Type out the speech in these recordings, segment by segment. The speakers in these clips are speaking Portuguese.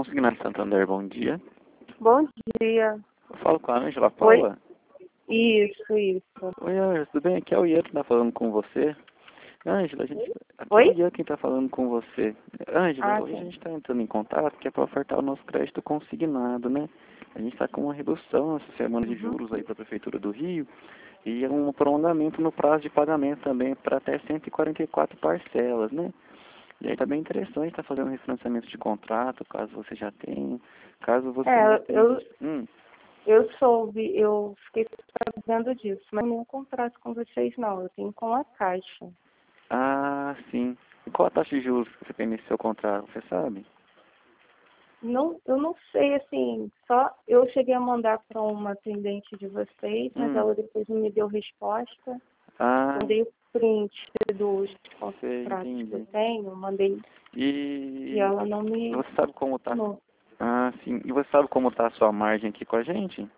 Consignado Santander, bom dia. Bom dia. Eu falo com a Ângela Oi. Paula. Isso. Oi, Ângela, tudo bem? Aqui é o Ian que está falando com você. Ângela, aqui é Oi? o Ian quem está falando com você. Ângela, hoje a Sim. gente está entrando em contato que é para ofertar o nosso crédito consignado, né? A gente está com uma redução essa semana de juros aí para a Prefeitura do Rio e um prolongamento no prazo de pagamento também para até 144 parcelas, né? E aí está bem interessante estar fazendo refinanciamento de contrato, caso você já tenha, caso você não tenha. Eu soube, eu fiquei sabendo disso, mas não contrato com vocês não, eu tenho com a Caixa. Ah, sim. E qual a taxa de juros que você tem nesse seu contrato, você sabe? Não, eu não sei, assim, só eu cheguei a mandar para uma atendente de vocês, mas ela depois não me deu resposta. Ah, Mandei o print dos sei, contratos que eu entendi. tenho, mandei e E ela não me... você sabe como tá? Não, Ah, sim. E você sabe como tá a sua margem aqui com a gente?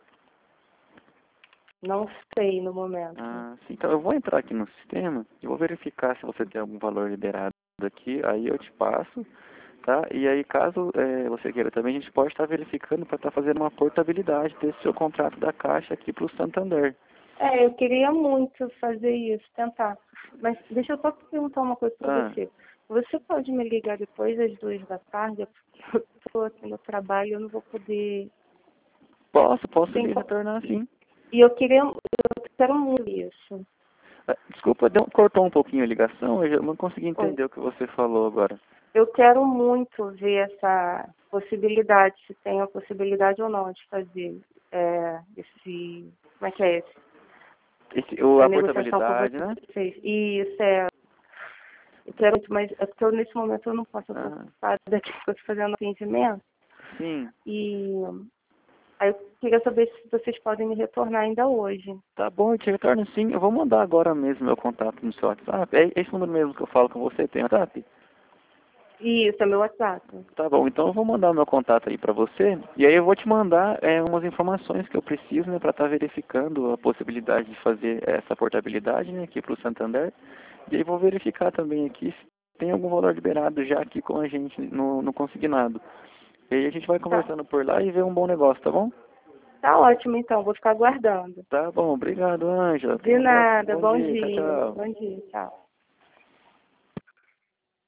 não sei no momento. Ah, sim. Então eu vou entrar aqui no sistema e vou verificar se você tem algum valor liberado aqui, aí eu te passo, tá? E aí caso você queira também, a gente pode estar verificando para estar fazendo uma portabilidade desse seu contrato da Caixa aqui para o Santander. Eu queria muito fazer isso, tentar. Mas deixa eu só perguntar uma coisa para Ah, você. Você pode me ligar depois das 2 da tarde? Porque eu estou aqui no trabalho, eu não vou poder... posso Tem lhe co- retornar sim. E eu quero muito isso. Desculpa, cortou um pouquinho a ligação, eu já não consegui Oi. entender o que você falou agora. Eu quero muito ver essa possibilidade, se tem a possibilidade ou não de fazer esse... Como é que é esse? A A negociação com portabilidade, né? vocês. E isso é... Eu quero muito, mas é porque nesse momento eu não posso, eu estou Ah, ocupada daqui, eu estou fazendo atendimento. sim. E aí eu queria saber se vocês podem me retornar ainda hoje. Tá bom, eu te retorno sim. Eu vou mandar agora mesmo meu contato no seu WhatsApp. É esse número mesmo que eu falo com você, tem WhatsApp? E isso é meu WhatsApp. Tá bom, então eu vou mandar o meu contato aí pra você. E aí eu vou te mandar umas informações que eu preciso, né, pra estar verificando a possibilidade de fazer essa portabilidade, né, aqui pro Santander. E aí vou verificar também aqui se tem algum valor liberado já aqui com a gente no consignado. E aí a gente vai Tá, conversando por lá e ver um bom negócio, tá bom? tá ótimo então, vou ficar aguardando. Tá bom, obrigado, Ângela. De Tenha nada, bom bom dia, tchau, dia. tchau. Bom dia, tchau.